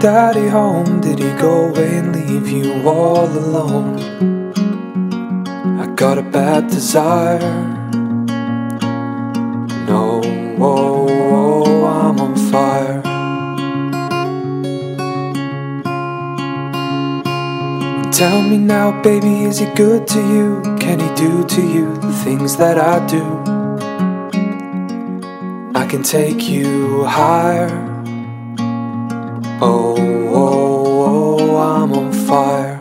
daddy home? Did he go away and leave you all alone? I got a bad desire. No, I'm on fire. Tell me now, baby, is he good to you? Can he do to you the things that I do? I can take you higher. Oh, I'm on fire.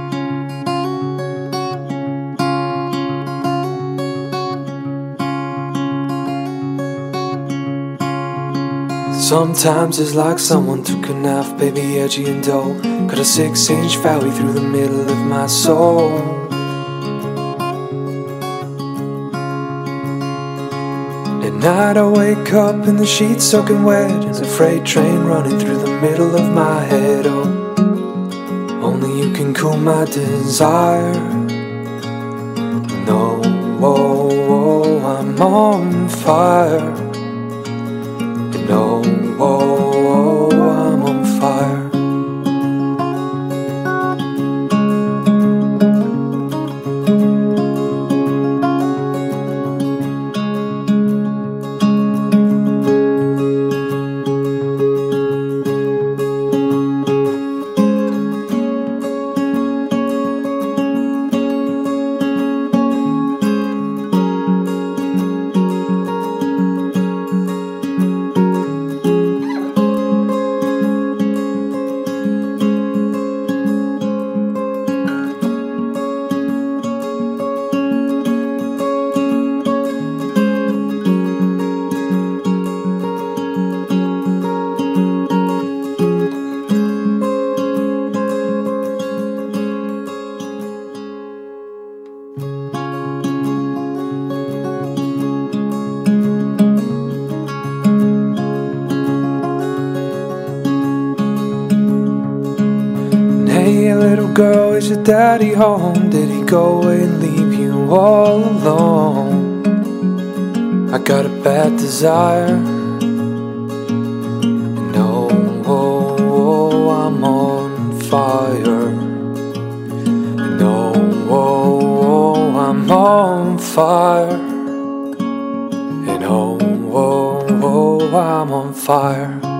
Sometimes it's like someone took a knife, baby, edgy and dull, cut a 6-inch valley through the middle of my soul. At night I wake up in the sheets soaking wet, and a freight train running through the middle of my head. Oh, only you can cool my desire. No, I'm on fire. No, I'm on fire. Hey little girl, is your daddy home? Did he go away and leave you all alone? I got a bad desire. No, I'm on fire. No, I'm on fire. And I'm on fire.